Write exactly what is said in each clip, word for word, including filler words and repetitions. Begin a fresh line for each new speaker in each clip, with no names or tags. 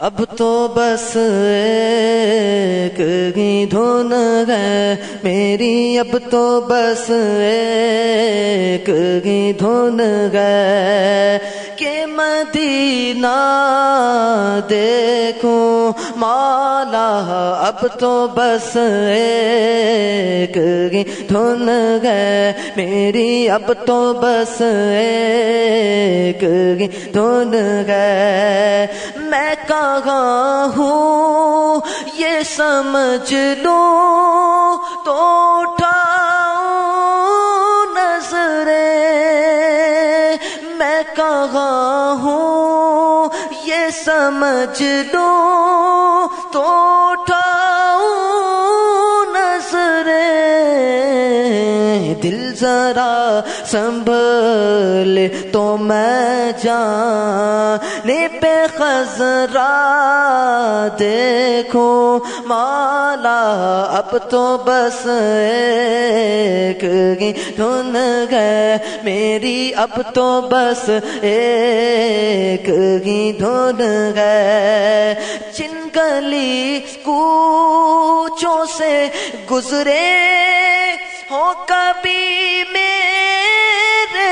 اب تو بس ایک ہی دھن ہے میری، اب تو بس ایک ہی دھن ہے کہ مدینہ دیکھوں مولا، اب تو بس ایک ہی دھن ہے میری، اب تو بس ایک ہی دھن ہے۔ میں کہاں ہوں یہ سمجھ لوں تو اٹھاؤں نظریں، میں کہاں ہوں یہ سمجھ لوں تو اٹھاؤں نظریں، دل ذرا سنبھل تو میں جانے پہ خضرا دیکھوں مولا، اب تو بس ایک ہی دھن ہے میری، اب تو بس ایک ہی دھن ہے۔ جن گلی کوچوں سے گزرے ہو کبھی میرے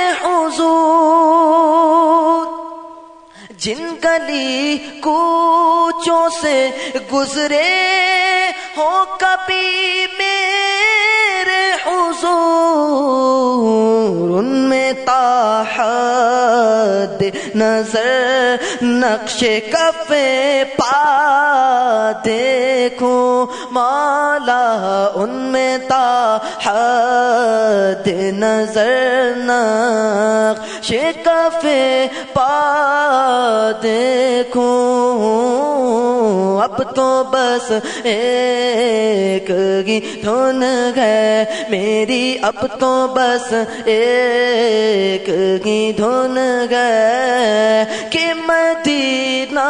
حضور، جن گلی کوچوں سے گزرے ہو کبھی میرے حضور، ان میں تاحد نظر نقش کف پا دیکھوں مولا، ان میں تاحد نظر نقش کف پا دیکھوں، اب تو بس ایک ہی دھن ہے میری، اب تو بس ایک ہی دھن ہے کہ مدینہ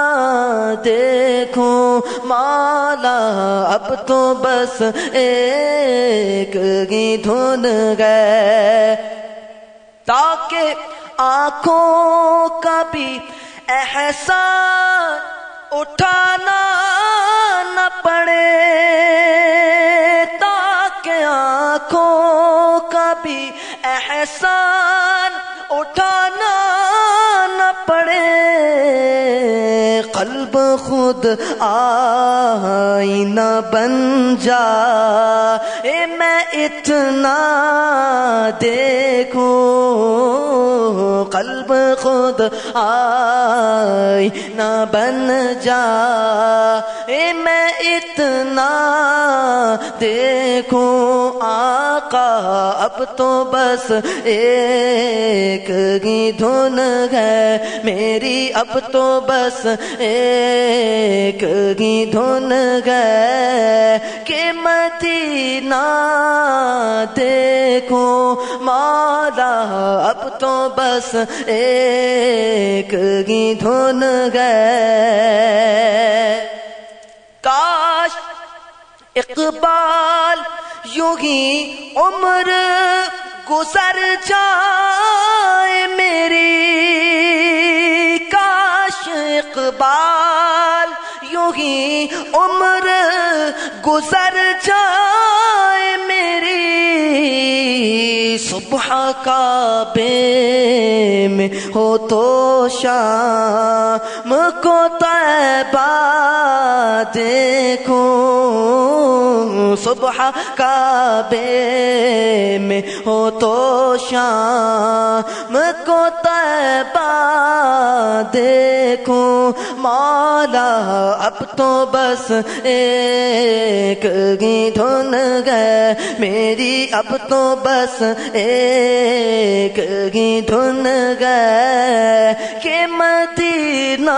دیکھوں مولا، اب تو بس ایک ہی دھن ہے، تاکہ آنکھوں کا بھی احسان اٹھانا نہ پڑے، تاکہ آنکھوں کا بھی احسان اٹھانا نہ پڑے، قلب خود آئینہ بن جائے میں اتنا دیکھوں، قلب خود آئینہ بن جائے میں اتنا دیکھوں، آقا اب تو بس ایک ہی دھن ہے میری، اب تو بس ایک ہی دھن ہے کہ مدینہ دیکھوں مولا، اب تو بس ایک ہی دھن ہے۔ کاش اقبال یوں ہی عمر گزر جائے میری، کاش اقبال یوں ہی عمر گزر جائے میری، صبح کعبے میں ہو تو شام کو طیبہ دیکھوں، صبح کعبے میں ہو تو شام کو طیبہ دیکھوں مولا، اب تو بس ایک ہی دھن ہے میری، اب تو بس ایک ہی دھن ہے کہ مدینہ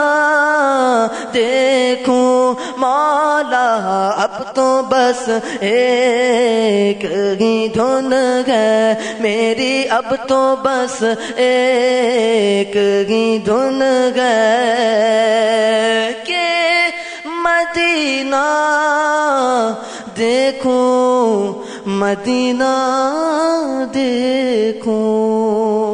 دیکھوں مولا، اب تو بس ایک ہی دھن ہے میری، اب تو بس ایک ہی دھن ہے کہ مدینہ دیکھوں، مدینہ دیکھوں۔